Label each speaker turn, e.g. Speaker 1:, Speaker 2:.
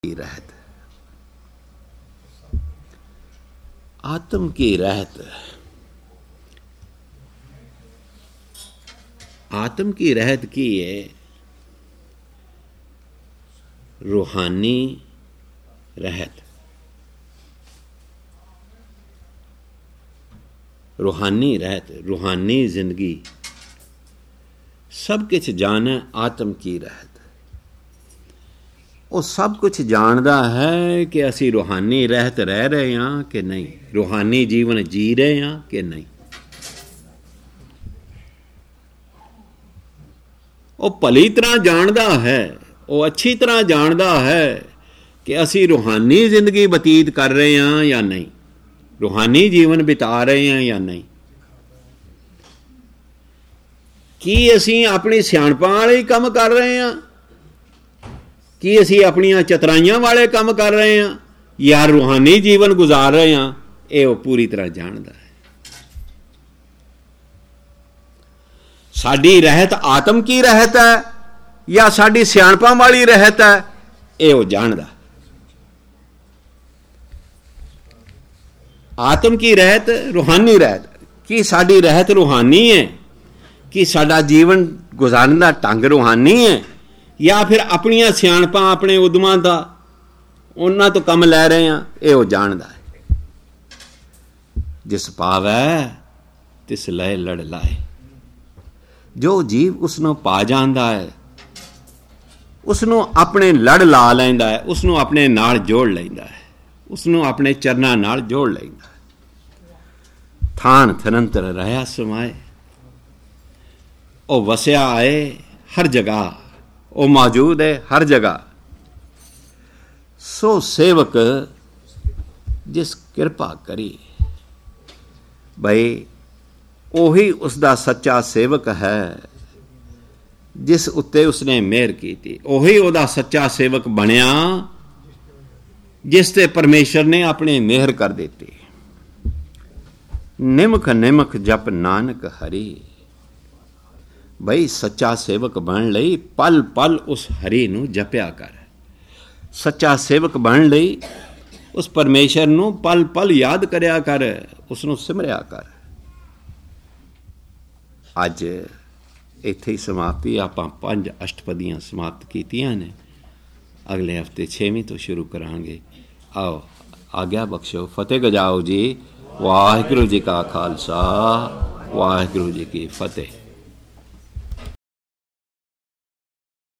Speaker 1: की रहत, आत्म की रहत। आत्म की रहत की है रूहानी रहत। रूहानी रहत, रूहानी जिंदगी सब कुछ जाने आत्म की रहत। वो सब कुछ जानता है कि असी रूहानी रहत रह रहे हैं कि नहीं, रूहानी जीवन जी रहे हैं कि नहीं। वो भली तरह जानता है, वो अच्छी तरह जानता है कि असी रूहानी जिंदगी बतीत कर रहे हैं या नहीं, रूहानी जीवन बिता रहे हैं या नहीं। की असी अपनी सियाणपां वाले काम कर रहे हैं, कि असी अपनियां चतराइयां वाले काम कर रहे हैं या रूहानी जीवन गुजार रहे हैं, ये वो पूरी तरह जानता है। साडी रहत आत्म की रहत है या साडी सियाणपां वाली रहत है, ये वो जानता। आत्म की रहत रूहानी रहत, कि साडी रहत रूहानी है, कि साडा जीवन गुजारन दा ढंग रूहानी है, या फिर अपनियां सियाणपां अपने उदमां दा उन्हां तो कम लै रहे हैं, ये वो जानता है। जिस पावै तिस लय लड़ लाए। जो जीव उसनों पा जांदा है उसनों अपने लड़ ला लैंदा है, उसनों अपने नाल जोड़ लैंदा है, उसनों अपने चरनां नाल जोड़ लैंदा है। थान थनंतर रहया समाए, ओ वसिया आए हर जगह, वो मौजूद है हर जगह। सो सेवक जिस कृपा करी, भाई ओही उसका सच्चा सेवक है जिस उत्ते उसने मेहर की थी। ओही ओदा सच्चा सेवक बनया जिस ते परमेश्वर ने अपने मेहर कर दी। निमख निमख जप नानक हरि, बई सच्चा सेवक बन लई पल पल उस हरि नू जपिया कर। सच्चा सेवक बन लई उस परमेश्वर नू पल पल याद करया कर, उसनू सिमरिया कर। अज इत्थे ही समाप्ति, आपां 5 अष्टपदियां समाप्त कीतियां ने। अगले हफ्ते 6वीं तो शुरू करांगे। आओ आग्या बख्शो, फतेह गजाओ जी। वाहिगुरू जी का खालसा, वाहिगुरू जी की फतेह।